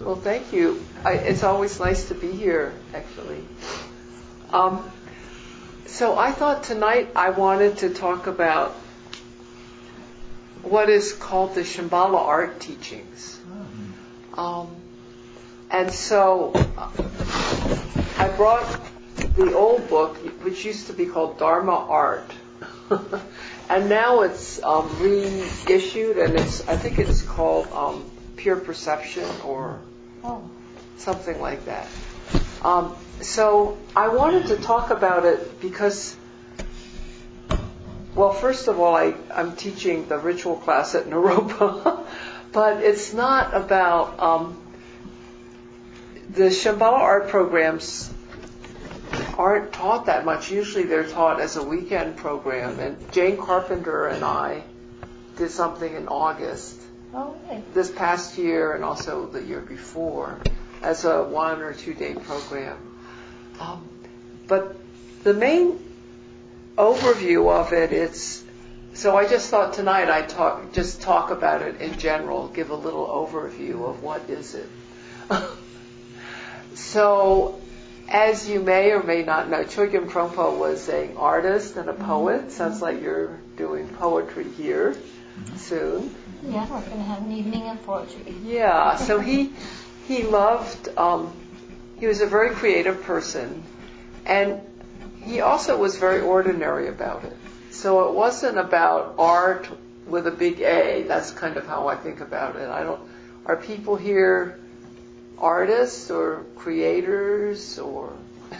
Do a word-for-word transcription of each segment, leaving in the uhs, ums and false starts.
So. Well, thank you. I, it's always nice to be here, actually. Um, so I thought tonight I wanted to talk about what is called the Shambhala art teachings. Um, and so I brought the old book, which used to be called Dharma Art. And now it's um, reissued, and it's I think it's called um, Pure Perception or oh. something like that. Um, so I wanted to talk about it because, well, first of all, I, I'm teaching the ritual class at Naropa, but it's not about um, the Shambhala art programs aren't taught that much. Usually they're taught as a weekend program. And Jane Carpenter and I did something in August Oh, really? this past year and also the year before as a one or two day program. Um, but the main overview of it, it's so I just thought tonight I'd talk, just talk about it in general, give a little overview of what is it. So, as you may or may not know, Chogyam Trungpa was an artist and a poet. Sounds like you're doing poetry here soon. Yeah, we're going to have an evening of poetry. Yeah, so he he loved, um, he was a very creative person, and he also was very ordinary about it. So it wasn't about art with a big A. That's kind of how I think about it. I don't, are people here artists or creators or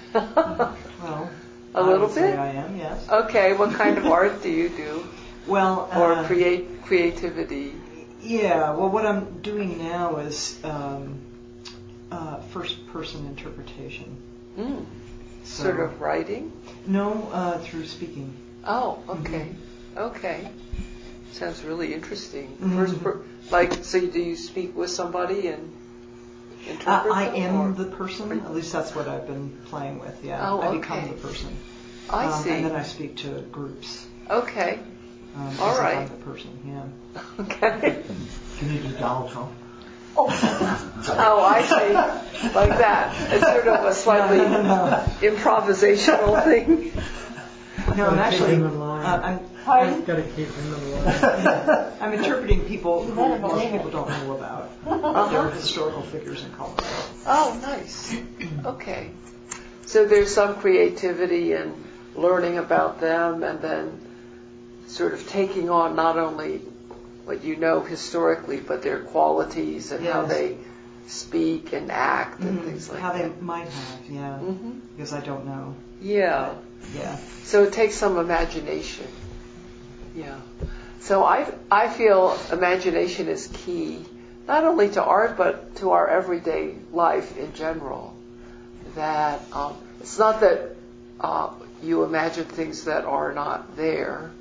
well, a little I would bit? Say I am, yes. Okay, what kind of art do you do? Well, or uh, create creativity? Yeah. Well, what I'm doing now is um, uh, first-person interpretation. Mm. So, sort of writing? No, uh, through speaking. Oh, okay, Mm-hmm. okay. Sounds really interesting. Mm-hmm. First, per- like, so do you speak with somebody and Uh, interpret I them, am or? the person. At least that's what I've been playing with. Yeah, Oh, I okay. become the person. I um, see. And then I speak to groups. Okay. Um, All as right. I'm the person. Yeah. Okay. Can you do Donald Trump? Oh, Oh, I see. Like that. It's sort of a slightly No, no, no, no. improvisational thing. No, I'm actually. Keep him in line. Uh, I'm. pardon? Got to keep him in line. I'm interpreting people You who better most believe it. people don't know about. Uh-huh. They're historical figures in Colorado. Oh, nice. Okay. So there's some creativity in learning about them and then sort of taking on not only what you know historically, but their qualities and how Yes. they speak and act and Mhm. things like How that. they might have, yeah. Mm-hmm. Because I don't know. Yeah. Yeah. So it takes some imagination. Yeah. So I, I feel imagination is key, not only to art, but to our everyday life in general. That um, it's not that uh, you imagine things that are not there,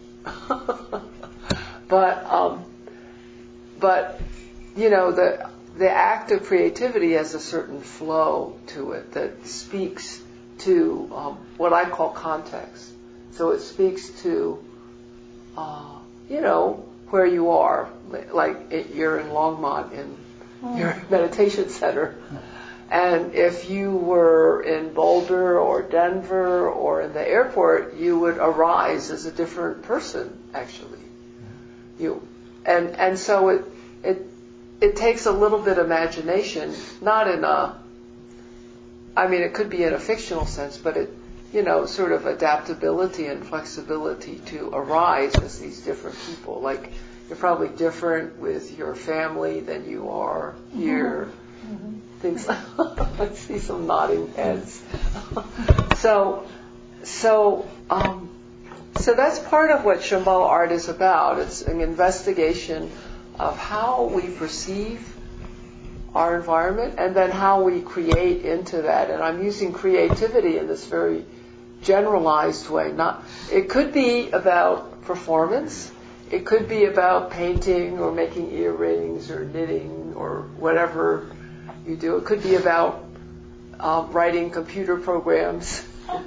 but um, but you know the the act of creativity has a certain flow to it that speaks to um, what I call context. So it speaks to uh, you know where you are, like it, you're in Longmont in your meditation center. And if you were in Boulder or Denver or in the airport, you would arise as a different person, actually. You, and and so it it it takes a little bit of imagination, not in a, I mean, it could be in a fictional sense, but it, you know, sort of adaptability and flexibility to arise as these different people. Like you're probably different with your family than you are here. Mm-hmm. Things like I see some nodding heads. so, so, um, so that's part of what Shambhala art is about. It's an investigation of how we perceive our environment and then how we create into that. And I'm using creativity in this very generalized way. Not, it could be about performance. It could be about painting or making earrings or knitting or whatever you do. It could be about um, writing computer programs.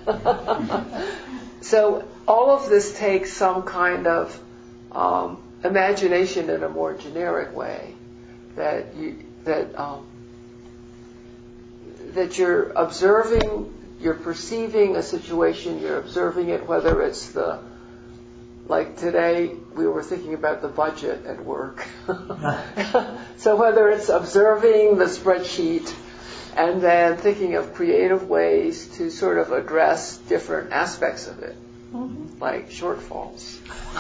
So all of this takes some kind of um, imagination in a more generic way that you that um, that you're observing, you're perceiving a situation, you're observing it, whether it's the, like today we were thinking about the budget at work. So whether it's observing the spreadsheet and then thinking of creative ways to sort of address different aspects of it, mm-hmm. like shortfalls.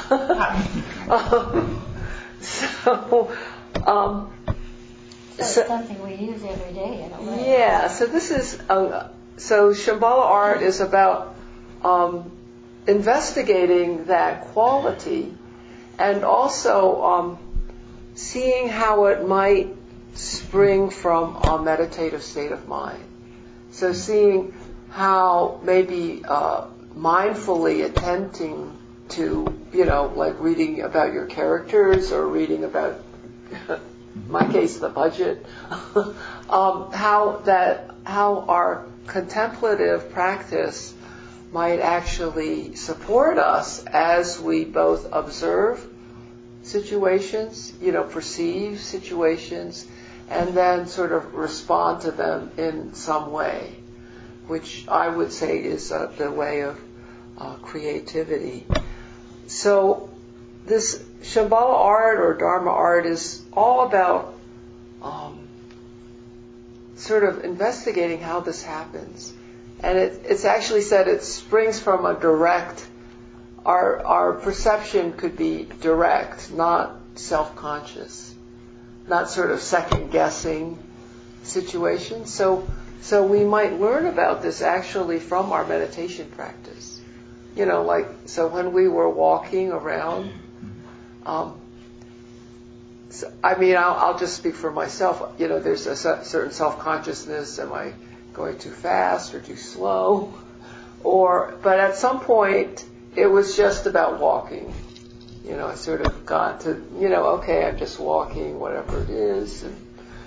um, so, um, so it's so, something we use every day in a way. Yeah, so this is, uh, so Shambhala art is about um, investigating that quality and also um, seeing how it might spring from a meditative state of mind. So seeing how maybe uh, mindfully attending to, you know, like reading about your characters or reading about, in my case, the budget, um, how that, how our contemplative practice might actually support us as we both observe situations, you know, perceive situations, and then sort of respond to them in some way, which I would say is uh, the way of uh, creativity. So this Shambhala art or Dharma art is all about um, sort of investigating how this happens. And it, it's actually said it springs from a direct, our, our perception could be direct, not self-conscious, not sort of second-guessing situations. So, so we might learn about this actually from our meditation practice. You know, like, so when we were walking around, um, so, I mean, I'll, I'll just speak for myself. You know, there's a certain self-consciousness. Am I going too fast or too slow? Or, but at some point, it was just about walking. You know, I sort of got to, you know, okay, I'm just walking, whatever it is, and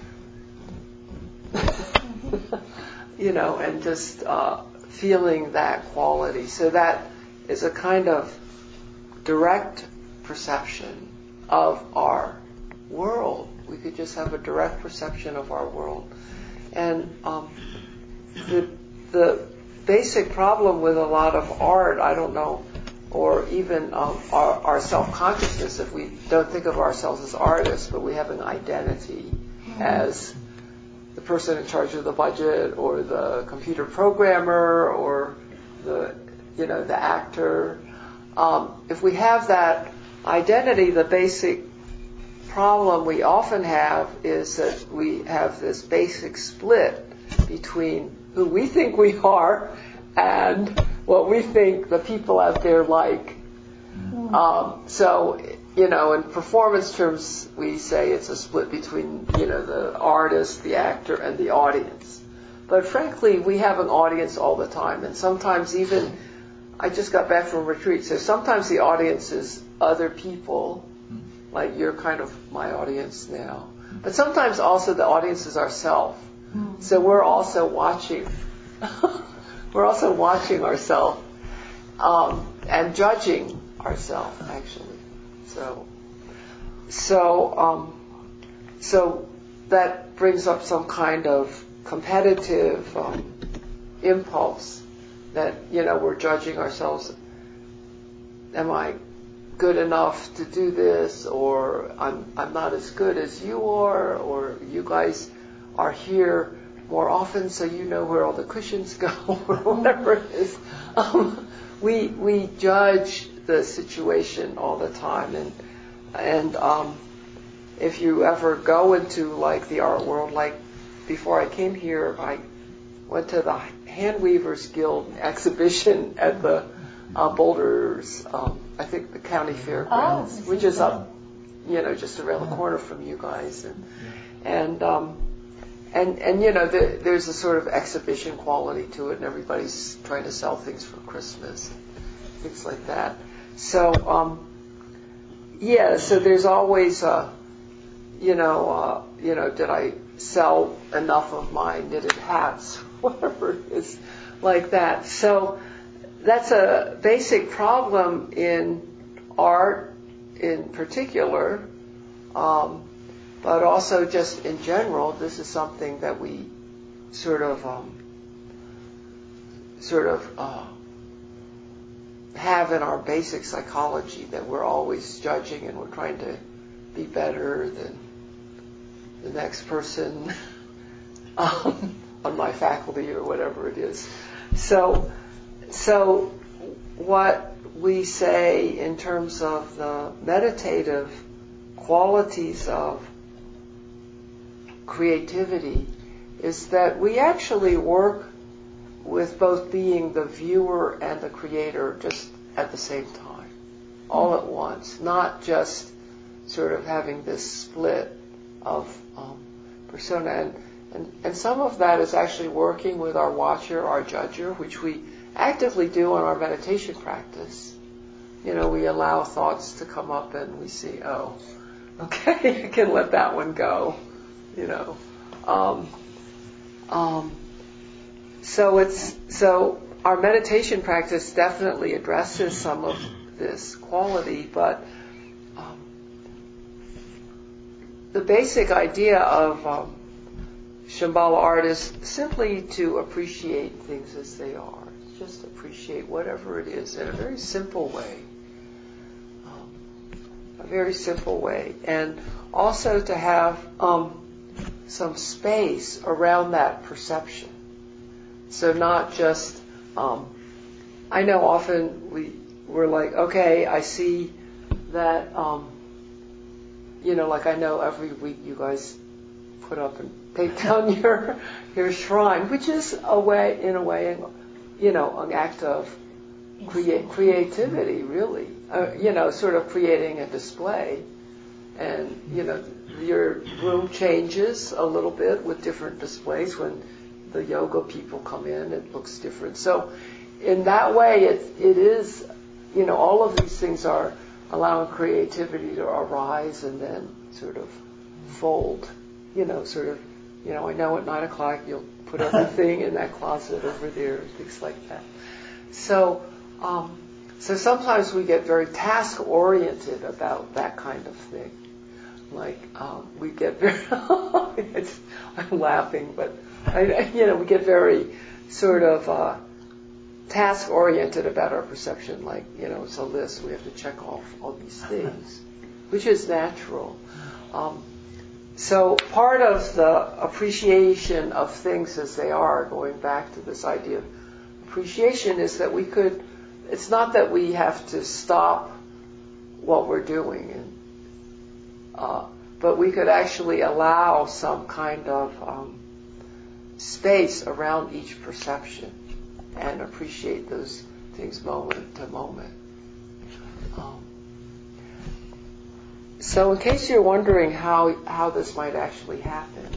you know, and just uh, feeling that quality. So that is a kind of direct perception of our world. We could just have a direct perception of our world. And um, the the basic problem with a lot of art, I don't know, or even um, our, our self-consciousness, if we don't think of ourselves as artists, but we have an identity mm-hmm. as the person in charge of the budget, or the computer programmer, or the, you know, the actor. Um, if we have that identity, the basic problem we often have is that we have this basic split between who we think we are and what we think the people out there like. Um, so, you know, in performance terms, we say it's a split between, you know, the artist, the actor, and the audience. But frankly, we have an audience all the time, and sometimes even, I just got back from retreat, so sometimes the audience is other people, like you're kind of my audience now. But sometimes also the audience is ourselves. So we're also watching. We're also watching ourselves um, and judging ourselves, actually. So, so, um, so that brings up some kind of competitive um, impulse that, you know, we're judging ourselves. Am I good enough to do this, or I'm I'm not as good as you are, or you guys are here more often, so you know where all the cushions go, or whatever it is. Um, we we judge the situation all the time, and and um, if you ever go into like the art world, like before I came here, I went to the Hand Weavers Guild exhibition at the uh, Boulders, um, I think the county fairgrounds, oh, which is up, you know, just around the corner from you guys, and and. Um, And, and you know, the, there's a sort of exhibition quality to it, and everybody's trying to sell things for Christmas, things like that. So, um, yeah, so there's always, a, you know, uh, you know, did I sell enough of my knitted hats, whatever it is, like that. So that's a basic problem in art in particular. Um, But also just in general, this is something that we sort of um, sort of uh, have in our basic psychology, that we're always judging and we're trying to be better than the next person um, on my faculty or whatever it is. So, so what we say in terms of the meditative qualities of creativity is that we actually work with both being the viewer and the creator just at the same time, all at once, not just sort of having this split of um, persona. And, and, and some of that is actually working with our watcher, our judger, which we actively do in our meditation practice. You know, we allow thoughts to come up and we see, oh, okay, I can let that one go, you know. Um, um, so it's so our meditation practice definitely addresses some of this quality, but um, the basic idea of um, Shambhala art is simply to appreciate things as they are. Just appreciate whatever it is in a very simple way. Um, a very simple way. And also to have um, some space around that perception. So not just, um, I know often we, we're like, okay, I see that, um, you know, like I know every week you guys put up and take down your your shrine, which is a way, in a way, you know, an act of create, creativity, really. Uh, you know, sort of creating a display. And, you know, your room changes a little bit with different displays. When the yoga people come in, it looks different. So in that way, it it is, you know, all of these things are allowing creativity to arise and then sort of fold, you know, sort of, you know, I know at nine o'clock you'll put everything in that closet over there, things like that. So, um, so sometimes we get very task-oriented about that kind of thing. Like, um, we get very, it's, I'm laughing, but, I, you know, we get very sort of uh, task-oriented about our perception. Like, you know, it's a list, we have to check off all these things, which is natural. Um, so part of the appreciation of things as they are, going back to this idea of appreciation, is that we could, it's not that we have to stop what we're doing, and Uh, but we could actually allow some kind of um, space around each perception and appreciate those things moment to moment. Um, so in case you're wondering how, how this might actually happen,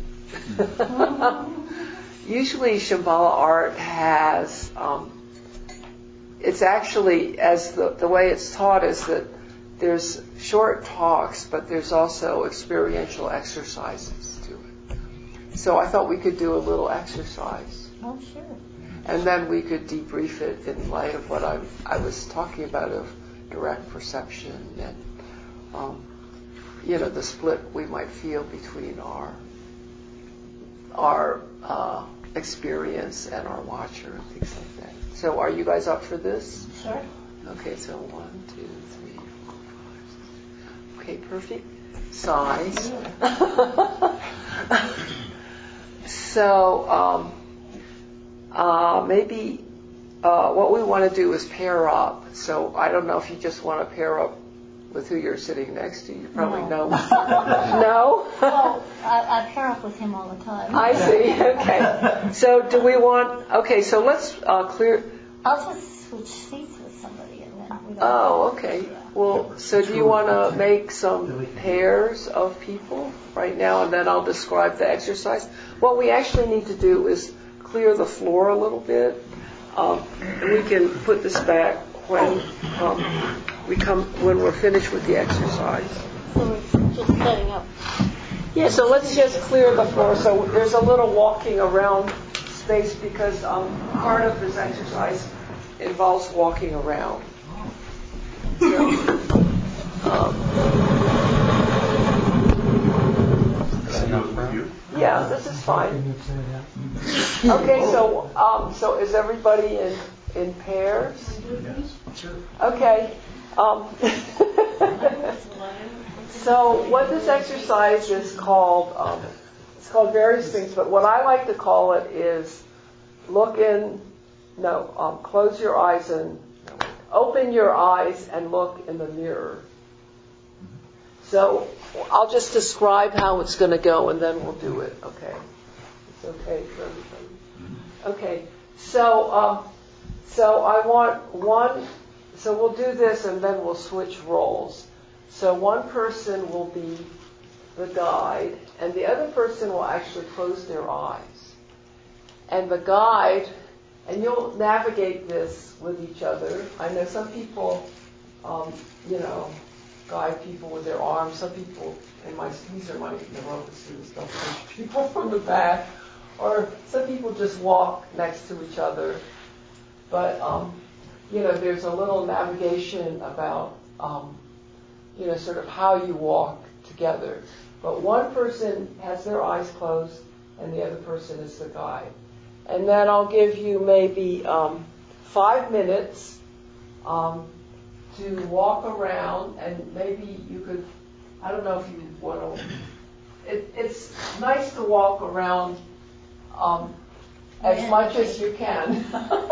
usually Shambhala art has, um, it's actually, as the, the way it's taught is that there's short talks, but there's also experiential exercises to it. So I thought we could do a little exercise. Oh, sure. And then we could debrief it in light of what I, I was talking about of direct perception and, um, you know, the split we might feel between our our uh, experience and our watcher and things like that. So are you guys up for this? Sure. Okay, so one, two, three. Okay, perfect size. So um, uh, maybe uh, what we want to do is pair up. So I don't know if you just want to pair up with who you're sitting next to. You probably No. know. No? Well, I, I pair up with him all the time. I see. Okay. So do we want? Okay. So let's uh, clear. I'll just switch seats with somebody and then we don't. Oh, okay. Well, so do you want to make some pairs of people right now, and then I'll describe the exercise? What we actually need to do is clear the floor a little bit, um, and we can put this back when um, we come when we're finished with the exercise. So we're just setting up. Yeah. So let's just clear the floor. So there's a little walking around space because um, part of this exercise involves walking around. So, um, Is that enough room? Yeah, this is fine. Okay, so um, so is everybody in in pairs? Okay. Um, so what this exercise is called, um, it's called various things, but what I like to call it is look in, no, um, close your eyes and, no, open your eyes and look in the mirror. So I'll just describe how it's going to go and then we'll do it, okay? It's okay for everybody. Okay, so, um, so I want one, so we'll do this and then we'll switch roles. So one person will be the guide, and the other person will actually close their eyes. And the guide, and you'll navigate this with each other. I know some people, um, you know, guide people with their arms. Some people, and my these are my yoga students, don't push people from the back. Or some people just walk next to each other. But, um, you know, there's a little navigation about, um, you know, sort of how you walk together. But one person has their eyes closed and the other person is the guide. And then I'll give you maybe um, five minutes um, to walk around, and maybe you could, I don't know if you want to, it, it's nice to walk around um, as much as you can.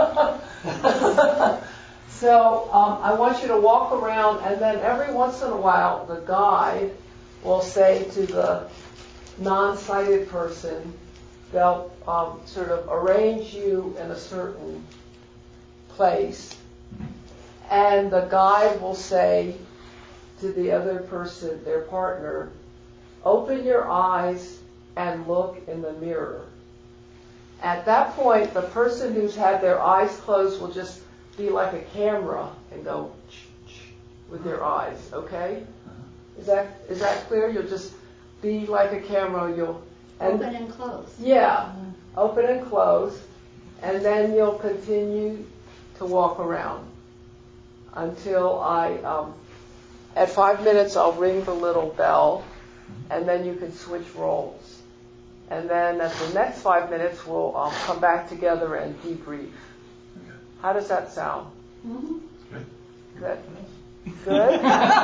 So um, I want you to walk around, and then every once in a while the guide will say to the non-sighted person, they'll um, sort of arrange you in a certain place, and the guide will say to the other person, their partner, open your eyes and look in the mirror. At that point, the person who's had their eyes closed will just be like a camera and go with their eyes, okay? Is that is that clear? You'll just be like a camera. You'll and, open and close. Yeah, open and close, and then you'll continue to walk around until I, um, at five minutes, I'll ring the little bell, and then you can switch roles. And then at the next five minutes, we'll um, come back together and debrief. How does that sound? Mm-hmm. Good. Good?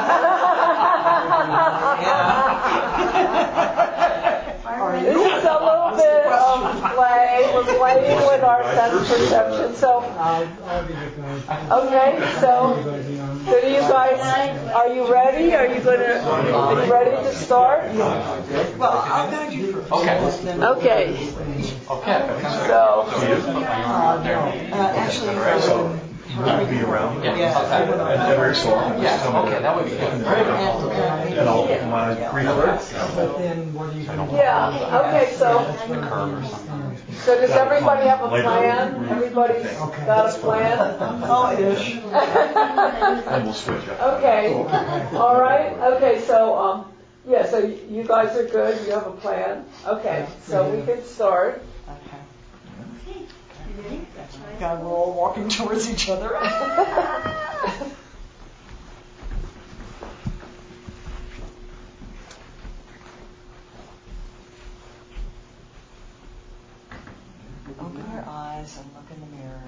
This is a little bit of play. We're playing with our sense perception. So, okay. So, so do you guys? Are you ready? Are you going to? Are you ready to start? Well, I'll guide you first. Okay. Okay. Okay. So, uh, actually, um, Will be around? Yeah. Okay. And very slow? Yeah. Okay, that would be good. And, uh, And I'll, want to read it? But then what do you do? yeah. Okay. So, so does everybody have a plan? Everybody's got a plan? oh, ish. And we'll switch up. Okay. All right. Okay. So, um, yeah. So you guys are good. You have a plan. Okay. So we can start. Okay. Okay. You ready? God, we're all walking towards each other. Open your eyes and look in the mirror.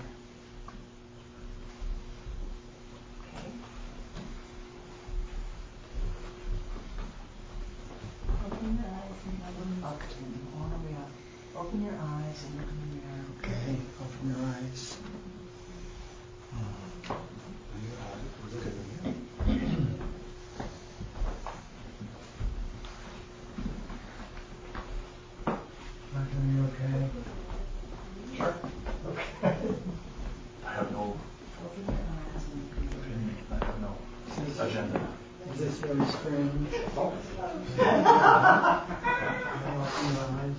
Okay. Open your eyes and look in the Okay. All the way up. Open your eyes and look in the mirror. Okay, open your eyes. Not gonna be okay. Sure. Okay. I have no Open your eyes and look in the mirror. opinion. I have no agenda. Is this very strange? Open your eyes.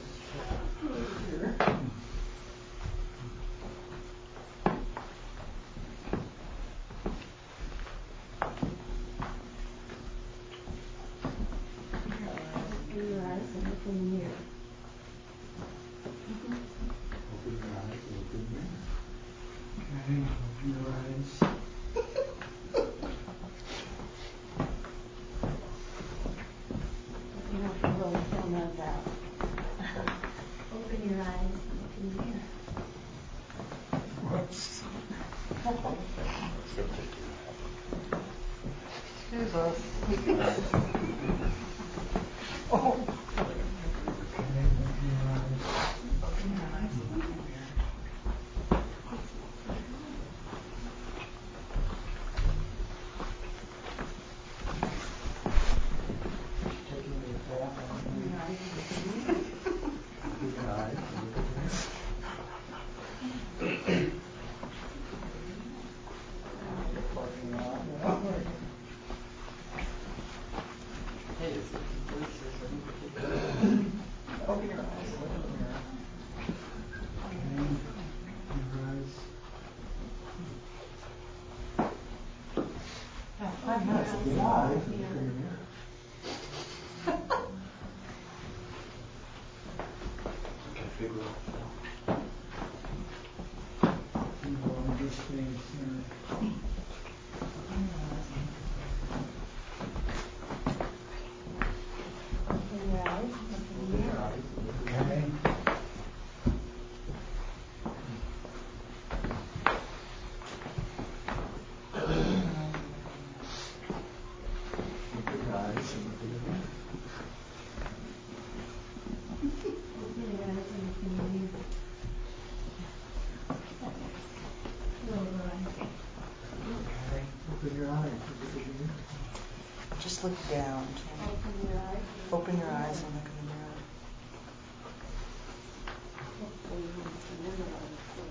Open your eyes and look in the mirror. Okay, open your eyes. You have to really film those out. Excuse us. Oh. Okay, open your eyes. Open your eyes and look in the mirror. Taking your bath on Open me. your eyes and look in the mirror. Open your eyes and look at this. Parking lot. Hey, it's the police or something. Open your eyes and look in the mirror. Okay, your eyes. Yeah, five minutes. Open your eyes and look in your mirror. You go on this face here. Open your eyes, look in the mirror. Okay. Open your eyes and look in the mirror. Open your eyes and look in the mirror. Lower eyes. Okay. Open your eyes and look in the mirror. Just look down. Tammy. Open your eyes. Open your eyes and look in the mirror. Hopefully you won't remember all this stuff.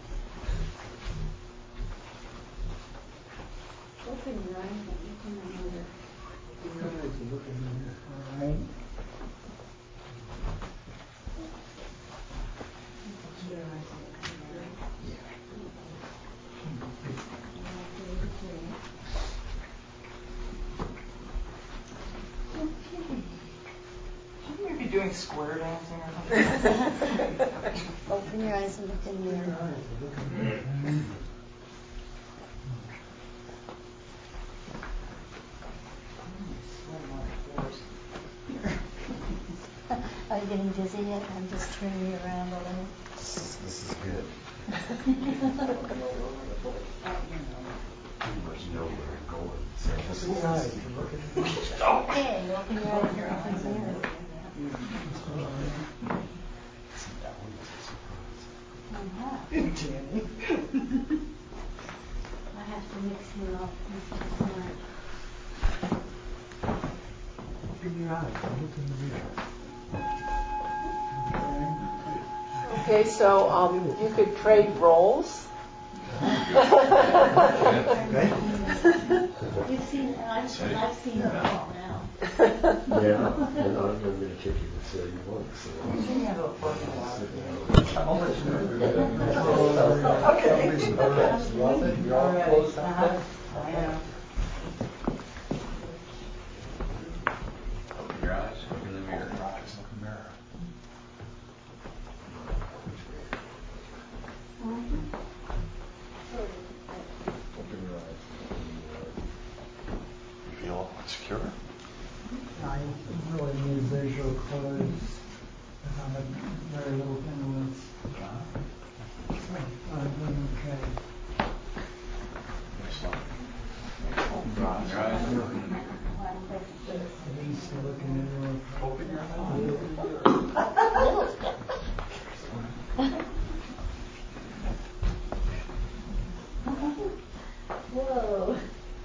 Open your eyes and look in the mirror. Open your eyes and look in the mirror. All right. Open your eyes and look in the mirror. Shouldn't we be doing square dancing or something? Open your eyes and look in the Open your mirror. eyes and look in the mirror. Sweating on the floors. Are you getting dizzy yet? I'm just turning you around a little. This is good. Pretty much know where I'm going. So this Open is your eyes and look in the mirror. Okay, open your eyes and look in the mirror. that one was a surprise. Uh-huh. Tammy. I have to mix you up. This is smart. Open your eyes and look in the mirror. Okay, so um, you could trade roles. Okay. You've seen, I've, I've seen it all now. Yeah, and I'm going to kick you and say you won. So. I'll let you know. Okay. You're all, you're all close up there? I am. Open your eyes, look in the mirror. Open your eyes, look in the mirror. Open your eyes. You feel secure? I really need visual clues. I have very little influence. I'm doing okay. Next one. Open your eyes, look in the mirror. At least looking at your Open your eyes. Whoa.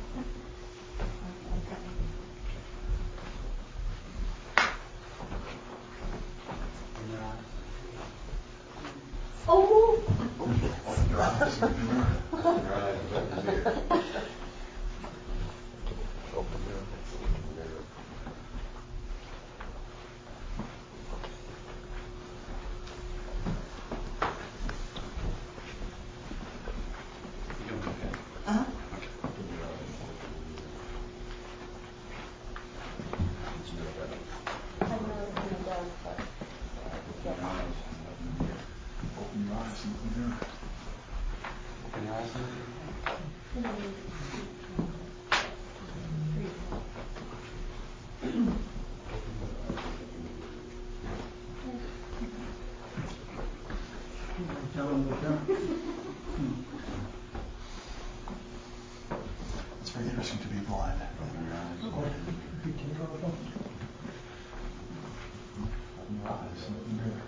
Oh! Open your eyes, look in the mirror. Open your eyes, look in the mirror. Open your eyes. Look in the mirror. You doing okay? Uh-huh. Okay. Open your eyes. Look in the mirror. Did you know that? I'm not in the dark part. Open your eyes and look in the mirror. Open your eyes and look in the mirror. Open your eyes and look in the mirror. Tell them to come. very interesting to be blind. Open your eyes. Open your eyes. Look in the mirror.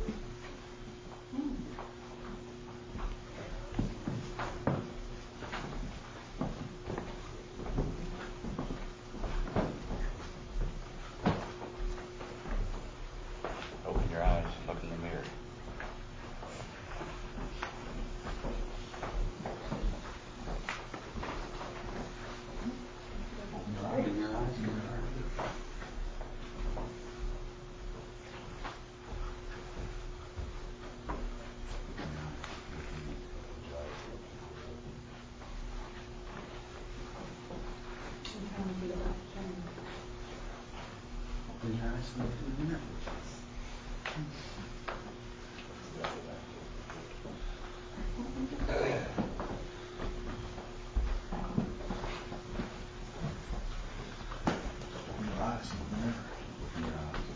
Open your eyes and look in the mirror. Open your eyes. Mirror. Open your eyes and look in the mirror. Open your eyes and look in the mirror. Open your eyes.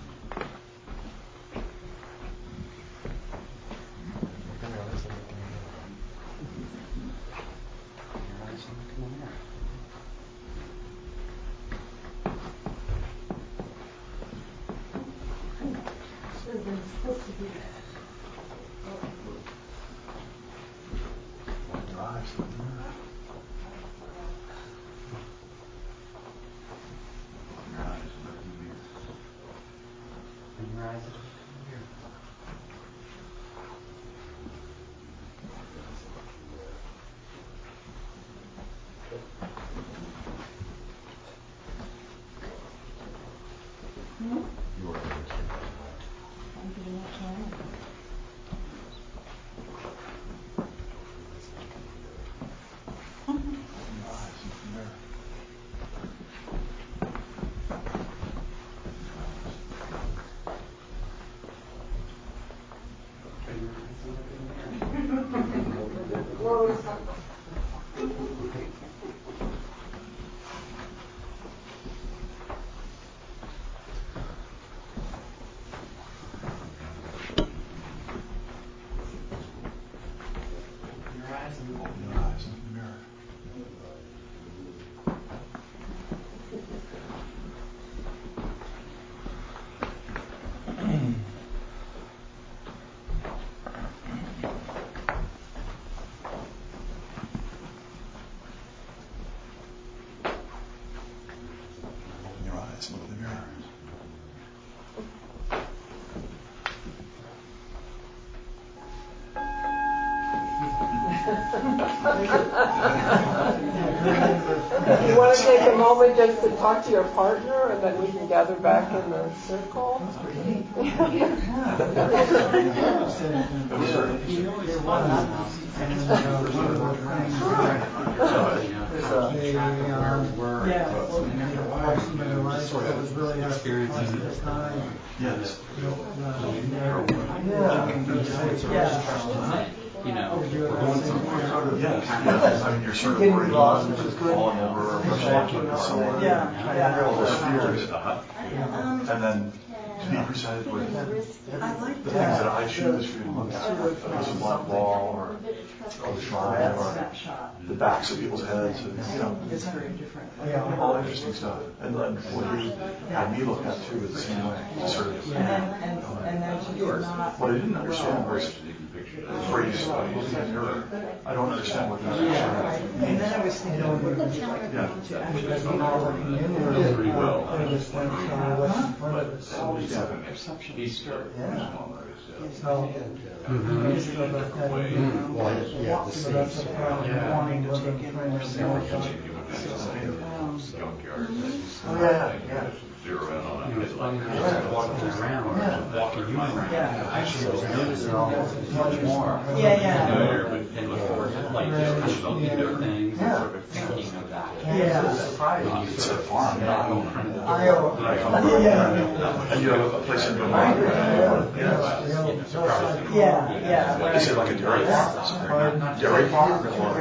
Open your eyes and look in the mirror. Open your eyes and look in the mirror. Open your eyes and look in the mirror. You are Open your eyes and look in the mirror. Open your eyes and look in the mirror. Open your eyes and look in the mirror. Do you want to take a moment just to talk to your partner and then we can gather back in the circle? Yes. You know, Yes, yes. I mean, you're sort of worried about falling over or brushing into someone. All those fears. And then to be presented with the things that I choose for you to look at, like the blunt wall or the shrine or the backs of people's heads, and, you know, It's very different. all interesting stuff. And then what you had me look at too is the same way. Just sort of, And then, and, and then she did not. what I didn't understand was the phrase uh, look in the mirror. I don't understand what that Yeah, actually and then I means. was thinking, what it would be like Yeah. to actually Pretty well. all these Yeah. perceptions start. So, Because you Mm. know, Well, yeah, the so that's a same. problem. Yeah. Wanting to take in more self. Junkyard. Oh, yeah, yeah. Zero in on it. it's funny how walking around, Yeah. walking around. Yeah. Actually, I was noticing much more. Yeah, yeah. Familiar, but And before, like, just looking at things and sort of thinking of that. Yeah. It's a farm. Iowa. Yeah. And you have a place in Vermont. Yes. Yeah, yeah. Is it like a dairy farm or something? Dairy farm or?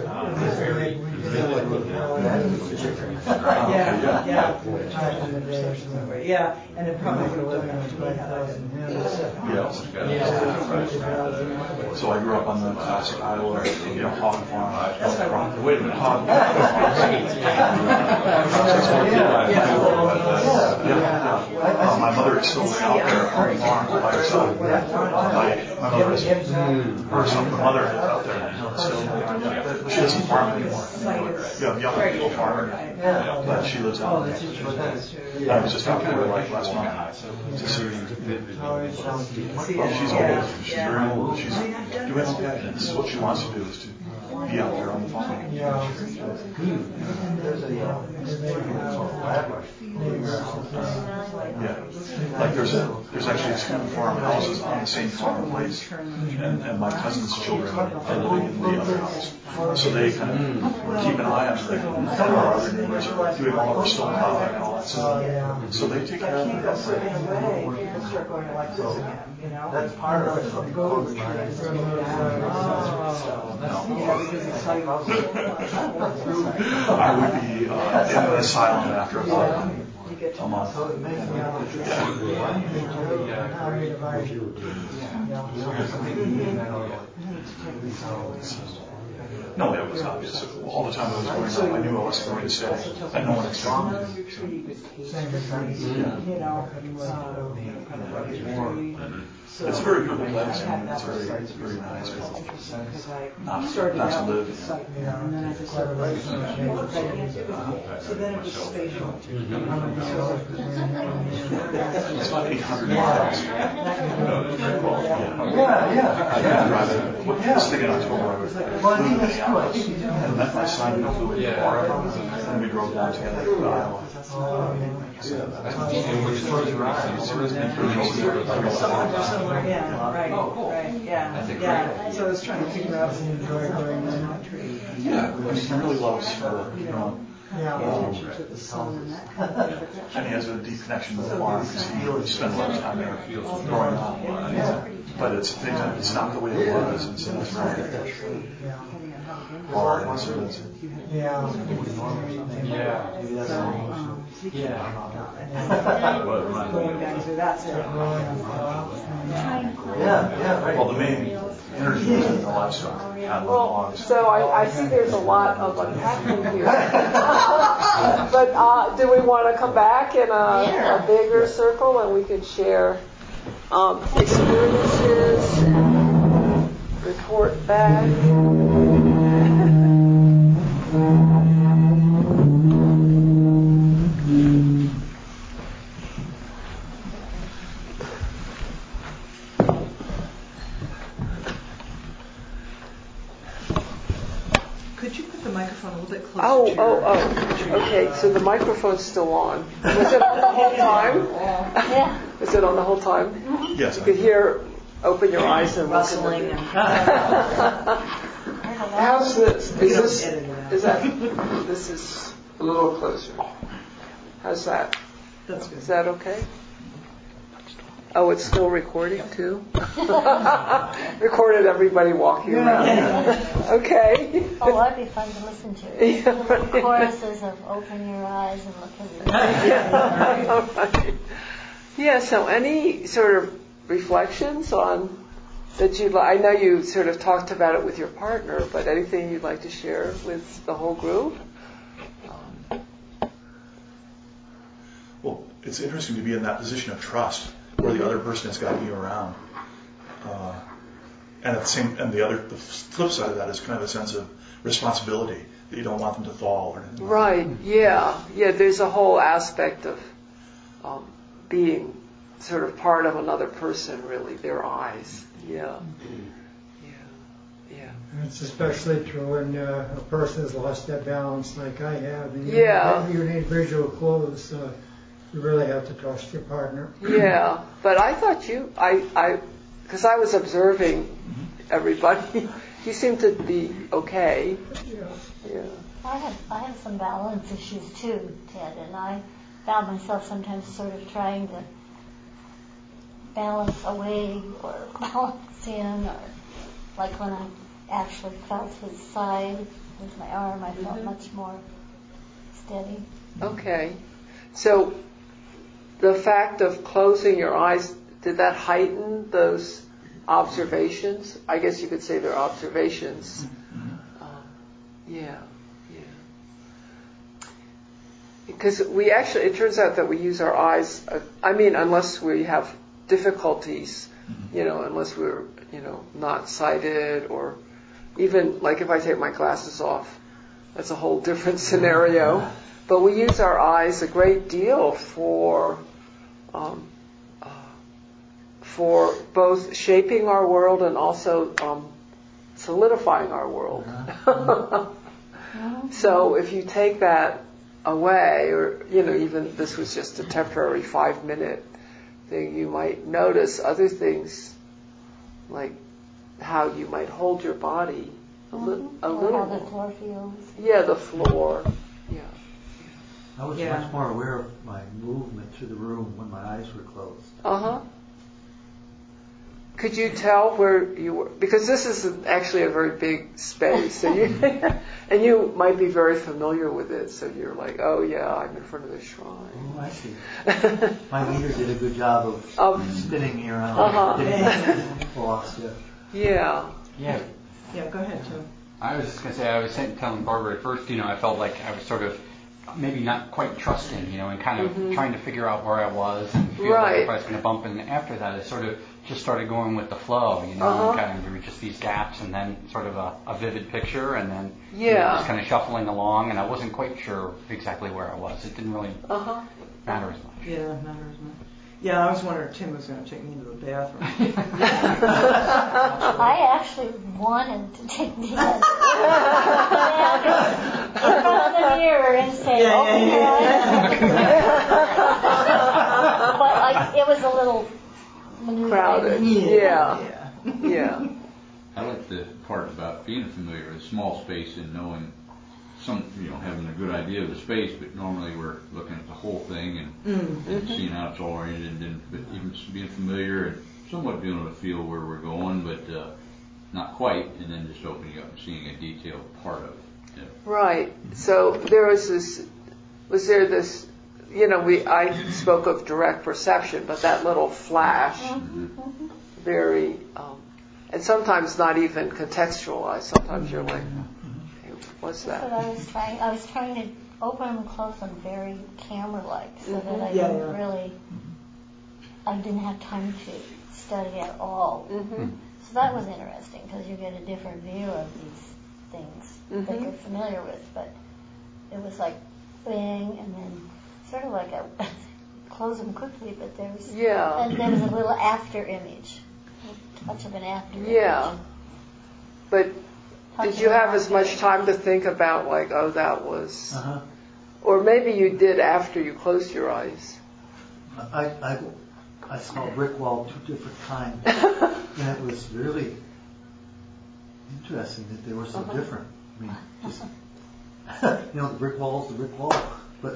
Yeah, yeah. Yeah. Yeah, and it probably would have done enough to me had I been. Yes. Yeah. So I grew up on the classic Iowa, you know, hog farm. Wait a minute, hog farm. Yeah, my mother is still out there on the farm by herself. My, my mother is, her son, my mother is out there still. She doesn't farm anymore. You have young people farming, but she lives out there. I was just out there like last month to see. Well, she's old. She's very old. She's doing okay. This is what she wants to do, is to be out there on the farm. Yeah. Yeah. Like there's a, there's actually two farmhouses on the same farm place, and, and my cousin's children are living in the other house. So they kind of keep an eye on the our other neighbors, doing all of our stone plowing and all that stuff. So they take care of it. That's part of it. I would be uh, in an asylum after a month. A month. No, it was obvious. All the time I was going on, I knew I was going to stay, and no one expected me to. It's a very good place, and it's very, very nice. Not, not to live. And then I just started writing. So then it was spatial. It's about eight hundred miles. Yeah, yeah. I had to drive it. This thing in October, I was flew to Minneapolis and met my son who flew into Florida, and we drove down together to Iowa. Yeah, right, right, yeah, yeah. So I was trying to figure out if you enjoy going in the country. Yeah, I mean, he really loves her, you know. Yeah, Um, attention to the sun and that kind of thing. and he has a deep connection with the farm because he spent a lot of time there growing up. But it's things that it's not the way it was, and so it's very hard and expensive. Yeah. Yeah. Yeah. Going down to that's it. Yeah, yeah, right. Well, the main energy is in the livestock, cattle and Well, hogs. so I, I see there's a lot of unpacking here. But uh, do we want to come back in a, a bigger circle and we can share um, experiences and report back? Could you put the microphone a little bit closer Oh, to your... oh, oh. Okay, so the microphone's still on. Was it on the whole time? Yeah. Is it on the whole time? Yes. You could hear, open your eyes and Rustling listen. and... How's this? Is this, edit it out. is that, this is a little closer. How's that? That's good. Is that okay? Oh, it's still recording too? Recorded everybody walking around. Okay. Oh, that'd be fun to listen to. Yeah, Little right. choruses of open your eyes and look at the Yeah, right. Yeah, so any sort of reflections on that you'd like? I know you sort of talked about it with your partner, but anything you'd like to share with the whole group? Well, it's interesting to be in that position of trust where the other person has got you around. Uh, and at the same, and the other, the flip side of that is kind of a sense of responsibility that you don't want them to fall or anything. Right. Yeah. Yeah. There's a whole aspect of um, being sort of part of another person, really, their eyes. Yeah. Yeah. Yeah. And it's especially true when uh, a person has lost that balance like I have. And you Yeah. Need, you need visual clues. Uh, you really have to trust your partner. Yeah. But I thought you, I, I, because I was observing everybody, you seem to be okay. Yeah. Yeah. I have I have some balance issues too, Ted, and I found myself sometimes sort of trying to balance away or balance in, or like when I actually felt his side with my arm, I felt much more steady. Okay. So the fact of closing your eyes, did that heighten those observations. I guess you could say they're observations. Um, yeah, yeah. Because we actually, it turns out that we use our eyes, uh, I mean, unless we have difficulties, you know, unless we're, you know, not sighted, or even, like if I take my glasses off, that's a whole different scenario. But we use our eyes a great deal for, um, uh, for both shaping our world and also um, solidifying our world. So if you take that away, or, you know, even this was just a temporary five minute thing, you might notice other things, like how you might hold your body a, li- a or little how the more. floor feels. Yeah, the floor. Yeah. I was Yeah. much more aware of my movement through the room when my eyes were closed. Uh-huh. Could you tell where you were? Because this is actually a very big space, so you, and you might be very familiar with it, so you're like, oh yeah, I'm in front of the shrine. Oh, I see. My leader did a good job of Um, spinning me around. Uh-huh. Didn't lost it. Yeah. Yeah. Yeah, go ahead, Tim. I was just going to say, I was saying, telling Barbara at first, you know, I felt like I was sort of maybe not quite trusting, you know, and kind of Mhm. trying to figure out where I was and feel Right. like if I was going to bump. And after that, I sort of just started going with the flow, you know, Uh-huh. and kind of there were just these gaps and then sort of a, a vivid picture and then you know, Yeah. just kind of shuffling along, and I wasn't quite sure exactly where I was. It didn't really Uh-huh. matter as much. Yeah, matters much. Yeah, I was wondering if Tim was going to take me into the bathroom. I actually wanted to take the end in front of the mirror and say, Yeah, open yeah, your yeah. eyes. But like, it was a little maneuvering. Crowded. Yeah. Yeah. Yeah. I like the part about being familiar with small space and knowing some, you know, having a good idea of the space, but normally we're looking at the whole thing and, Mm. and seeing how it's all oriented, and then but even being familiar and somewhat being able to feel where we're going, but uh, not quite, and then just opening up and seeing a detailed part of it. Yeah. Right. So there was this, was there this, you know, we I spoke of direct perception, but that little flash, very, um, and sometimes not even contextualized. Sometimes you're like, hey, what's That's what that? I was trying. I was trying to open and close them very camera-like, so that I Yeah, didn't yeah. really, I didn't have time to study at all. Mm-hmm. So that was interesting because you get a different view of these things that Mhm. you're familiar with. But it was like bang, and then sort of like a close them quickly. But there was Yeah. and there was a little after image, a touch of an after Yeah. image. But Touch did of you an have as after much image. time to think about like, oh, that was, Uh-huh. or maybe you did after you closed your eyes? I, I, I saw a brick wall two different times, and it was really interesting that they were so Uh-huh. different. I mean, just, you know, the brick wall's the brick wall, but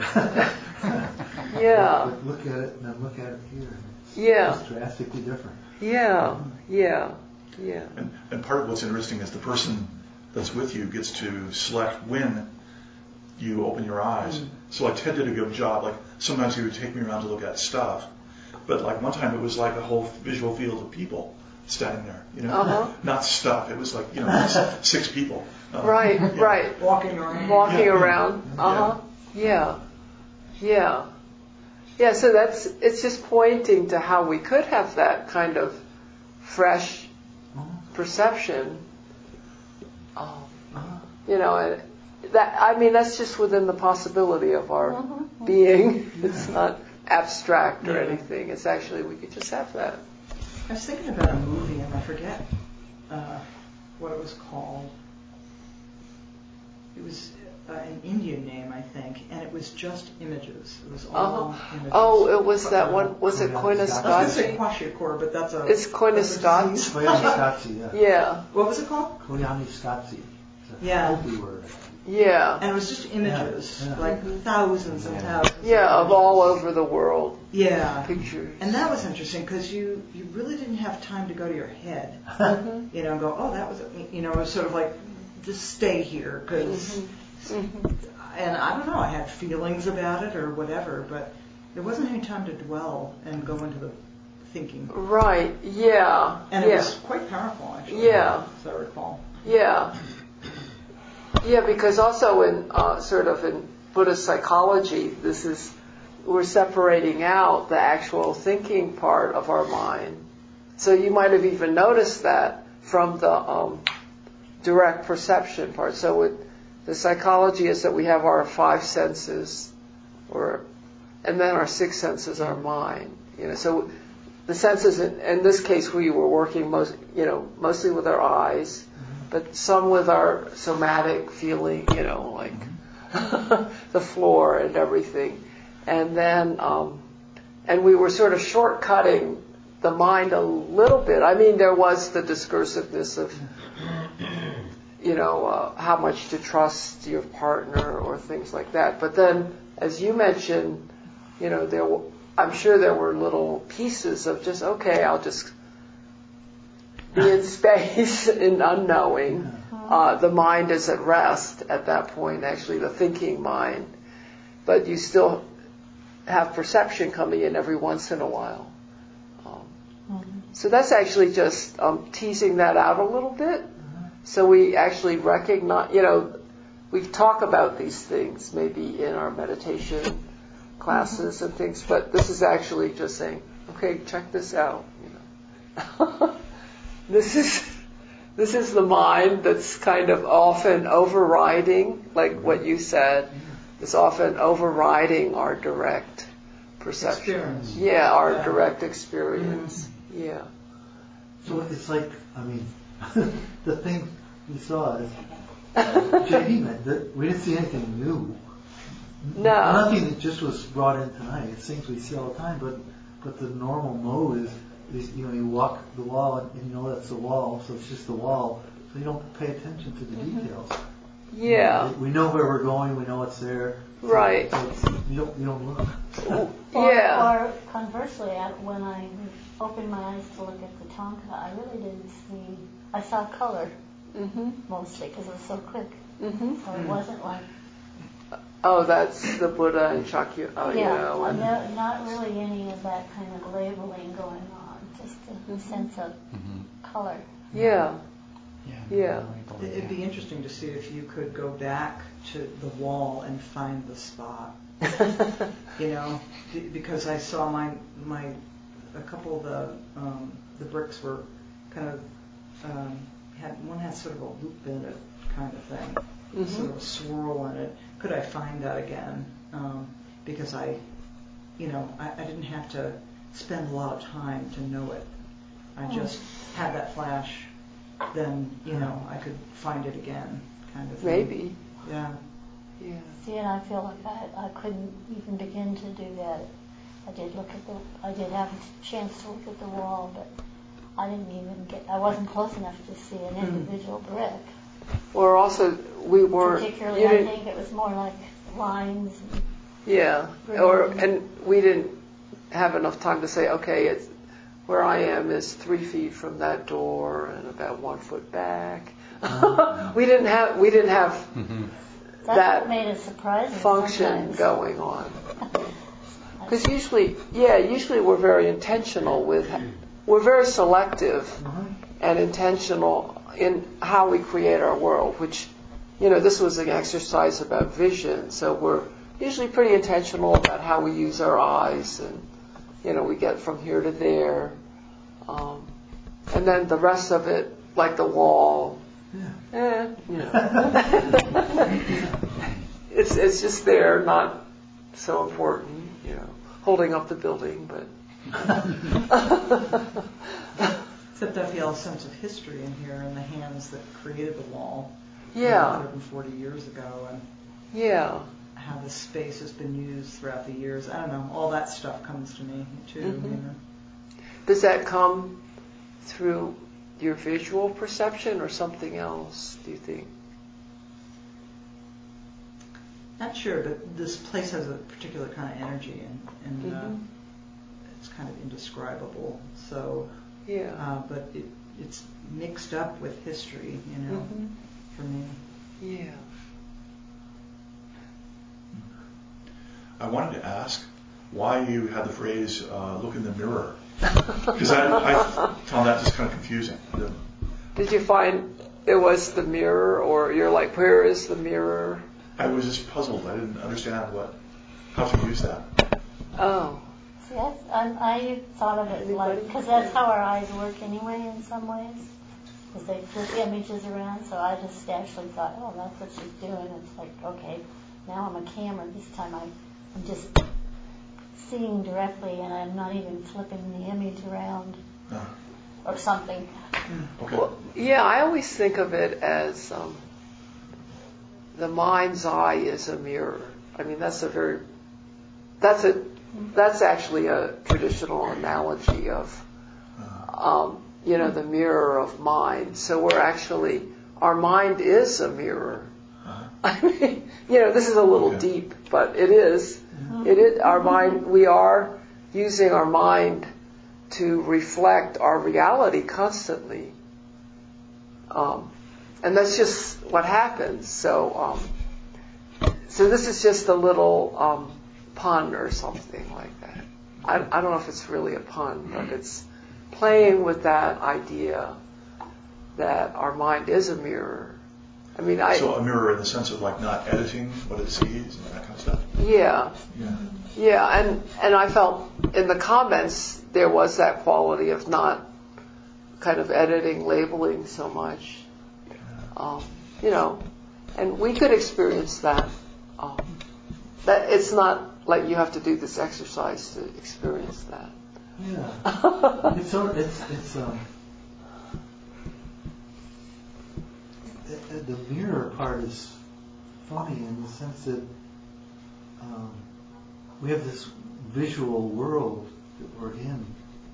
Yeah. but look at it and then look at it here. and It's Yeah. just drastically different. Yeah. Yeah. Yeah. And, and part of what's interesting is the person that's with you gets to select when you open your eyes. Mm. So like Ted did a good job. Like sometimes he would take me around to look at stuff, but like one time it was like a whole visual field of people standing there. You know, Uh-huh. not stuff. It was like you know s- six people. Uh, Right. yeah. Right. Walking around. Walking Yeah. around. Uh huh. Yeah. Yeah. Yeah. So that's it's just pointing to how we could have that kind of fresh perception. Um, you know, and that I mean that's just within the possibility of our Mhm. being. It's not abstract or Yeah. anything. It's actually we could just have that. I was thinking about a movie, and I forget uh, what it was called. It was uh, an Indian name, I think, and it was just images. It was all Uh-huh. images. Oh, it was that Uh, one. Was it Koyaanisqatsi. I was going to say Koyaanisqatsi? Kwashiorkor, but that's a... It's Koyaanisqatsi. that's a disease. Koyaanisqatsi, yeah. Yeah. What was it called? Koyaanisqatsi. It's a Yeah. Hopi word. Yeah. And it was just images, Yeah, yeah. like thousands and Yeah. thousands. Yeah, of images. all over the world. Yeah. Pictures. And that was interesting because you, you really didn't have time to go to your head, Mhm. you know, and go, oh, that was, a, you know, it was sort of like, just stay here because, Mhm. and I don't know, I had feelings about it or whatever, but there wasn't any time to dwell and go into the thinking. Right. Yeah. And yeah. it was quite powerful, actually. Yeah. As I recall. Yeah. Yeah, because also in uh, sort of in Buddhist psychology, this is we're separating out the actual thinking part of our mind. So you might have even noticed that from the um, direct perception part. So with the psychology is that we have our five senses, or and then our six senses are mind. You know, so the senses in, in this case we were working most, you know, mostly with our eyes, but some with our somatic feeling, you know, like the floor and everything, and then um, and we were sort of shortcutting the mind a little bit. I mean, there was the discursiveness of, you know, uh, how much to trust your partner or things like that. But then, as you mentioned, you know, there w- I'm sure there were little pieces of just, okay, I'll just be in space in unknowing. Uh, the mind is at rest at that point, actually, the thinking mind. But you still have perception coming in every once in a while. Um, mm-hmm. So that's actually just um, teasing that out a little bit. So we actually recognize, you know, we talk about these things maybe in our meditation classes mm-hmm. and things, but this is actually just saying, okay, check this out. You know, this is this is the mind that's kind of often overriding, like what you said, is often overriding our direct perception. Experience. Yeah, our yeah. direct experience. Mm-hmm. Yeah. So it's like, I mean, the thing we saw is, uh, J D meant that we didn't see anything new. No. Nothing that just was brought in tonight. It's things we see all the time, but but the normal mode is, is you know, you walk the wall and, and you know that's the wall, so it's just the wall. So you don't pay attention to the mm-hmm. details. Yeah. You know, we know where we're going, we know it's there. So, right. So it's, you don't you don't look. Or, yeah. or conversely, I, when I opened my eyes to look at the Thangka, I really didn't see. I saw color mm-hmm. mostly because it was so quick. Mm-hmm. So it wasn't like. Oh, that's the Buddha and Shakya. Oh, yeah, you know, and no, not really any of that kind of labeling going on. Just a mm-hmm. sense of mm-hmm. color. Yeah. Yeah. Yeah. It'd be interesting to see if you could go back to the wall and find the spot. You know, because I saw my my a couple of the um, the bricks were kind of um, had one had sort of a loop in it kind of thing, mm-hmm. sort of a swirl in it. Could I find that again? Um, because I, you know, I, I didn't have to spend a lot of time to know it. I just had that flash. Then, you know, I could find it again, kind of thing. Maybe. Yeah. Yeah. See, and I feel like I, I couldn't even begin to do that. I did look at the, I did have a chance to look at the wall, but I didn't even get, I wasn't close enough to see an individual mm. brick. Or also, we weren't. Particularly, I think it was more like lines. And yeah. Or and we didn't have enough time to say, okay, it's. Where I am is three feet from that door and about one foot back. Mm-hmm. we didn't have we didn't have mm-hmm. that made it surprising function sometimes. going on. Because usually, yeah, usually we're very intentional with we're very selective mm-hmm. and intentional in how we create our world. Which, you know, this was an exercise about vision, so we're usually pretty intentional about how we use our eyes and. You know, we get from here to there. Um, and then the rest of it, like the wall, yeah. eh, you know. it's it's just there, not so important, you know, holding up the building, but... Except I feel a sense of history in here in the hands that created the wall yeah. one hundred forty years ago. And yeah. how the space has been used throughout the years. I don't know. All that stuff comes to me too. Mm-hmm. You know? Does that come through your visual perception or something else? Do you think? Not sure, but this place has a particular kind of energy, and, and mm-hmm. uh, it's kind of indescribable. So, yeah. Uh, but it, it's mixed up with history, you know, mm-hmm. for me. Yeah. I wanted to ask why you had the phrase uh, "look in the mirror." Because I, I found that just kind of confusing. Did you find it was the mirror, or you're like, where is the mirror? I was just puzzled. I didn't understand what how to use that. Oh. See, I, I, I thought of it like, because that's how our eyes work anyway in some ways, because they flip images around, so I just actually thought, oh, that's what she's doing. It's like, okay, now I'm a camera. This time I, I'm just seeing directly, and I'm not even flipping the image around Uh, or something. okay. Well, yeah, I always think of it as um, the mind's eye is a mirror. I mean, that's a very, that's a, that's actually a traditional analogy of, um, you know, the mirror of mind. So we're actually, our mind is a mirror. Uh-huh. I mean, you know, this is a little Okay. deep, but it is. It is our mind. We are using our mind to reflect our reality constantly, um, and that's just what happens. So, um, so this is just a little um, pun or something like that. I, I don't know if it's really a pun, but it's playing with that idea that our mind is a mirror. I mean, I So a mirror in the sense of like not editing what it sees and that kind of stuff. yeah. Yeah. Yeah, and, and I felt in the comments there was that quality of not kind of editing, labeling so much. Um, you know, and we could experience that. Um, that it's not like you have to do this exercise to experience that. Yeah. it's sort of, it's it's um the, the mirror part is funny in the sense that um, we have this visual world that we're in,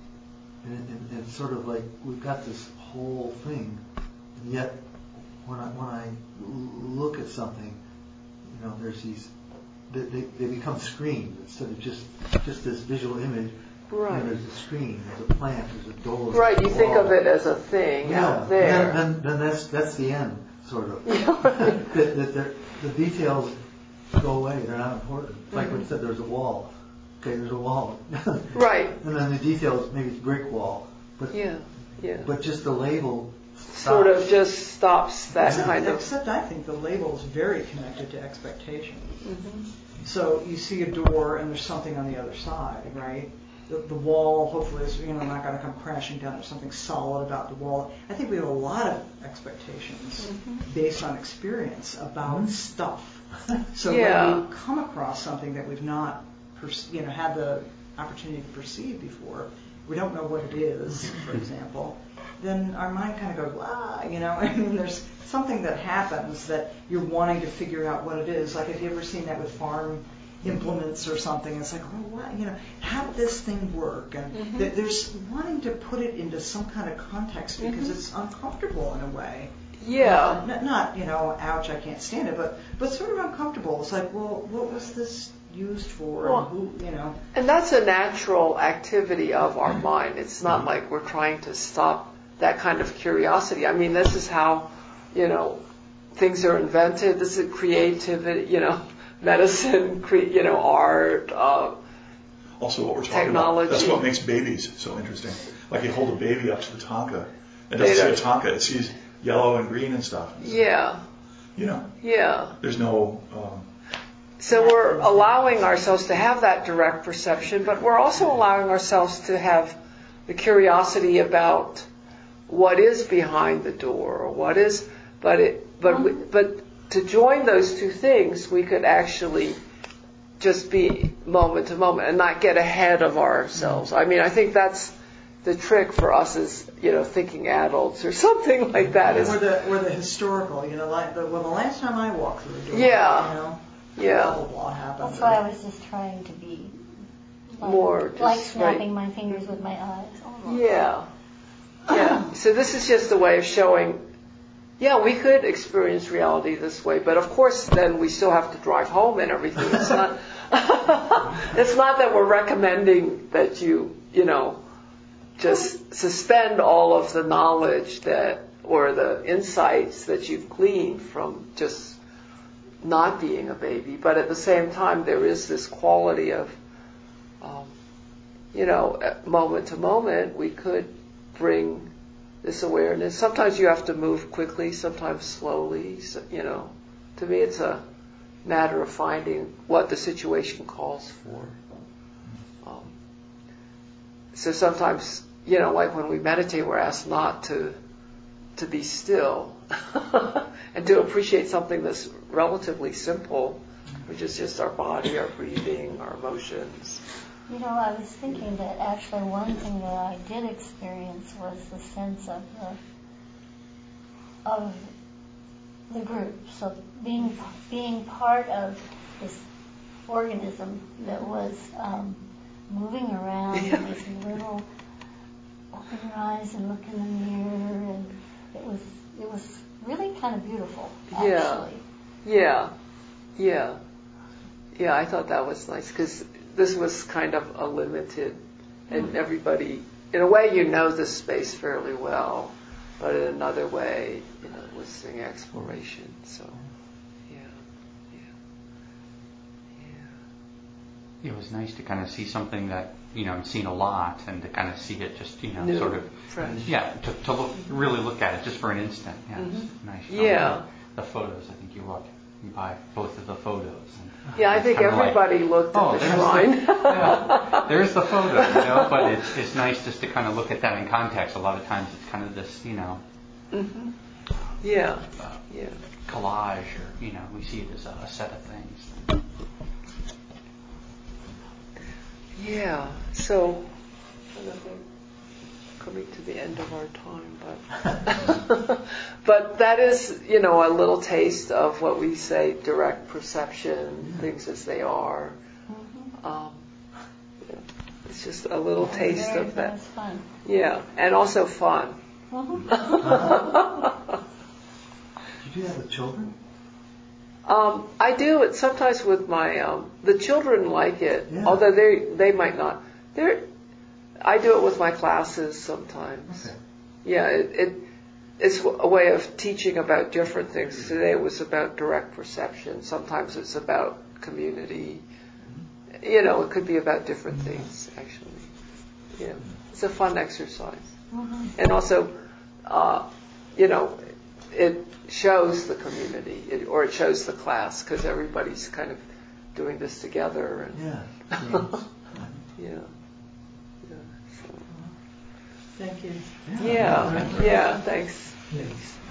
and, and, and it's sort of like we've got this whole thing, and yet when I when I look at something, you know, there's these they, they, they become screens instead of just just this visual image. Right. You know, there's a screen, there's a plant, there's a door. Right, you a think wall. of it as a thing Yeah, out there. Then, then that's that's the end, sort of. Yeah. that, that they're- the details go away; they're not important. It's like when you said there's a wall. Okay, there's a wall. Right. And then the details, maybe it's brick wall, but Yeah, yeah. but just the label Sort of stops. just stops that Except, kind of. except I think the label is very connected to expectation. Mhm. So you see a door and there's something on the other side, right? The, the wall hopefully is, you know, not going to come crashing down. There's something solid about the wall. I think we have a lot of expectations Mm-hmm. based on experience about Mhm. stuff. So Yeah. when we come across something that we've not, perce- you know, had the opportunity to perceive before, we don't know what it is, for example, then our mind kind of goes, ah, you know, I mean, there's something that happens that you're wanting to figure out what it is. Like, have you ever seen that with farm implements or something? It's like, oh, what, you know, how did this thing work? And Mm-hmm. th- there's wanting to put it into some kind of context because Mm-hmm. it's uncomfortable in a way. Yeah. Uh, not, not, you know, ouch, I can't stand it, but but sort of uncomfortable. It's like, well, what was this used for? Well, and who, you know. And that's a natural activity of our mind. It's not like we're trying to stop that kind of curiosity. I mean, this is how, you know, things are invented. This is creativity, you know, medicine, cre- you know, art. Uh, Also, what we're talking Technology. about, that's what makes babies so interesting. Like you hold a baby up to the Tonka, it They doesn't see a don't- Tonka, it sees yellow and green and stuff. yeah, You know, yeah. there's no, um, So we're allowing ourselves to have that direct perception, but we're also allowing ourselves to have the curiosity about what is behind the door, or what is, but it, but we, but to join those two things, we could actually just be moment to moment and not get ahead of ourselves. I mean, I think that's the trick for us as, you know, thinking adults or something like that. Is, Or the or the historical, you know, like the, well, the last time I walked through a door, Yeah. you know, Yeah. blah blah blah happened. That's why I was just trying to be like, More just like right. snapping my fingers with my eyes. Almost. Yeah. Yeah. So this is just a way of showing, yeah, we could experience reality this way, but of course then we still have to drive home and everything. It's not it's not that we're recommending that you, you know, just suspend all of the knowledge that or the insights that you've gleaned from just not being a baby, but at the same time there is this quality of um, you know, at moment to moment, we could bring this awareness. Sometimes you have to move quickly, sometimes slowly. So, you know, to me, it's a matter of finding what the situation calls for. Um, so sometimes, you know, like when we meditate, we're asked not to to be still and to appreciate something that's relatively simple, which is just our body, our breathing, our emotions. You know, I was thinking that actually one thing that I did experience was the sense of the of the group. So being being part of this organism that was um, moving around, and this little open your eyes and look in the mirror, and it was it was really kind of beautiful, actually. Yeah, yeah, yeah, yeah. I thought that was nice because this was kind of a limited, and everybody, in a way, you know this space fairly well, but in another way, you know, it was an exploration. So, yeah, yeah, yeah. It was nice to kind of see something that, you know, I've seen a lot, and to kind of see it just, you know, New, sort of, fresh. Yeah, to, to look, really look at it just for an instant. Yeah, Mm-hmm. it's nice. Yeah. The photos, I think you looked. You buy both of the photos. And Yeah, I think everybody like, looked at oh, the there's shrine. The, yeah, there's the photo, you know, but it's it's nice just to kind of look at that in context. A lot of times it's kind of this, you know, Mm-hmm. Yeah, uh, yeah. collage, or, you know, we see it as a, a set of things. Yeah, so I think coming to the end of our time, but but that is, you know, a little taste of what we say direct perception, yeah. Things as they are. Mm-hmm. Um, yeah, it's just a little That's taste very, of that. That's fun. Yeah, and also fun. Mm-hmm. Did you do that with children? Um, I do it sometimes with my um, the children like it, Yeah. although they they might not. They're I do it with my classes sometimes. Okay. Yeah, it, it it's a way of teaching about different things. Today it was about direct perception. Sometimes it's about community. You know, it could be about different things actually. Yeah, it's a fun exercise, Mm-hmm. and also, uh, you know, it shows the community, it, or it shows the class, because everybody's kind of doing this together. And Yeah. yeah. Yeah. So. Thank you. Yeah. Yeah. Thanks. Thanks.